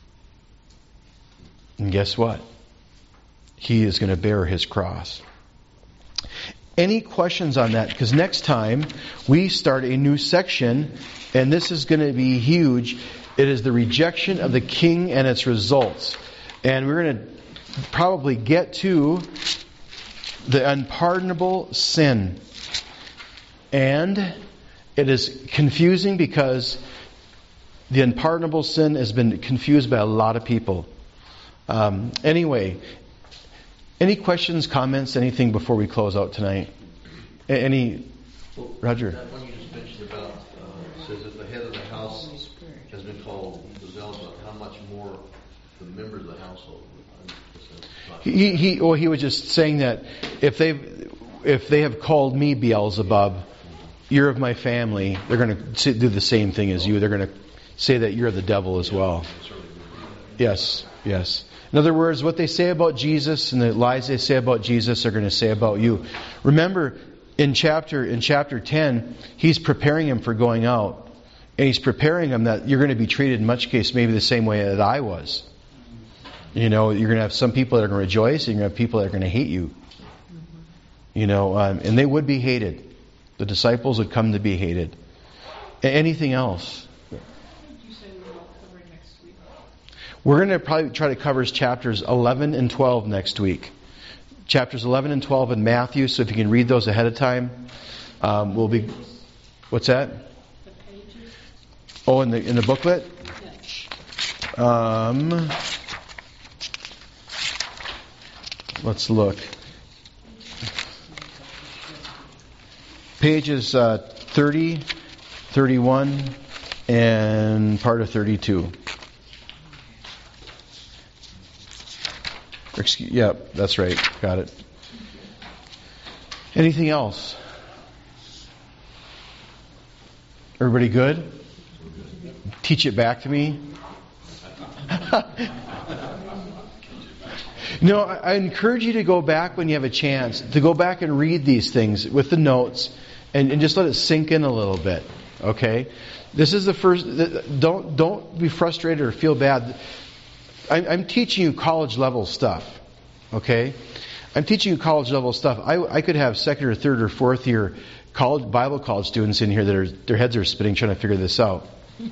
And guess what? He is going to bear His cross. Any questions on that? Because next time we start a new section, and this is going to be huge. It is the rejection of the king and its results. And we're going to probably get to the unpardonable sin. And it is confusing because the unpardonable sin has been confused by a lot of people. Anyway, any questions, comments, anything before we close out tonight? Roger? That one you just mentioned about, says if the head of the house has been called Beelzebub, how much more the members of the household? He was just saying that if they have called me Beelzebub, you're of my family, they're going to do the same thing as you. They're going to say that you're the devil as well. Yes. In other words, what they say about Jesus and the lies they say about Jesus, they're going to say about you. Remember, in chapter 10, He's preparing him for going out. And He's preparing him that you're going to be treated in much case maybe the same way that I was. You're going to have some people that are going to rejoice, and you're going to have people that are going to hate you. And they would be hated. The disciples would come to be hated. Anything else? We're going to probably try to cover chapters 11 and 12 next week. Chapters 11 and 12 in Matthew, so if you can read those ahead of time, we'll be... What's that? The pages? Oh, in the booklet? Yes. Let's look. Pages 30, 31, and part of 32. Yeah, that's right. Got it. Anything else? Everybody good? Teach it back to me. No, I encourage you to go back when you have a chance, to go back and read these things with the notes and just let it sink in a little bit. Okay? This is the first. Don't be frustrated or feel bad. I'm teaching you college level stuff. Okay? I'm teaching you college level stuff. I could have second or third or fourth year Bible college students in here that their heads are spinning trying to figure this out.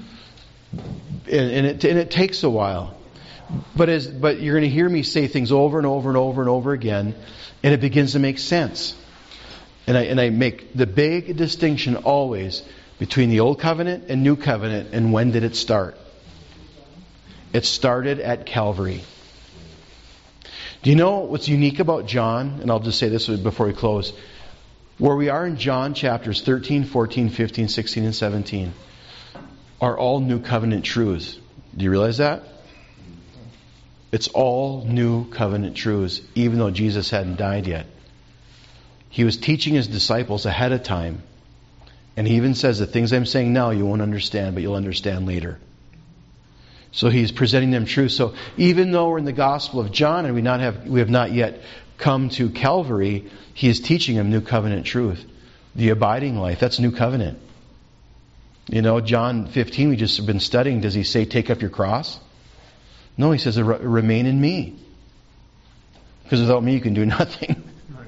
And it takes a while. But you're going to hear me say things over and over and over and over again, and it begins to make sense. And I make the big distinction always between the Old Covenant and New Covenant, and when did it start? It started at Calvary. Do you know what's unique about John? And I'll just say this before we close. Where we are in John chapters 13, 14, 15, 16, and 17 are all New Covenant truths. Do you realize that? It's all New Covenant truths, even though Jesus hadn't died yet. He was teaching His disciples ahead of time. And He even says, the things I'm saying now you won't understand, but you'll understand later. So He's presenting them truth. So even though we're in the Gospel of John and we have not yet come to Calvary, He is teaching them New Covenant truth. The abiding life, that's New Covenant. You know, John 15, we just have been studying, does He say, take up your cross? No, He says, remain in me. Because without me you can do nothing.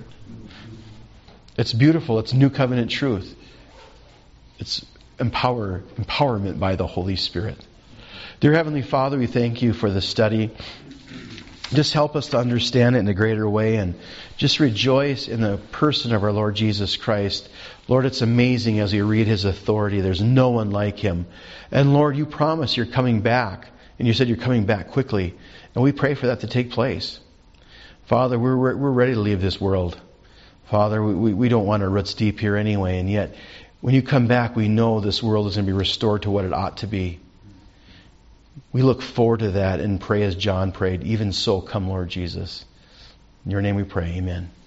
It's beautiful. It's New Covenant truth. It's empowerment by the Holy Spirit. Dear Heavenly Father, we thank You for this study. Just help us to understand it in a greater way and just rejoice in the person of our Lord Jesus Christ. Lord, it's amazing as we read His authority. There's no one like Him. And Lord, You promise You're coming back. And You said You're coming back quickly. And we pray for that to take place. Father, we're ready to leave this world. Father, we don't want to roots deep here anyway. And yet, when You come back, we know this world is going to be restored to what it ought to be. We look forward to that and pray as John prayed. Even so, come Lord Jesus. In Your name we pray. Amen.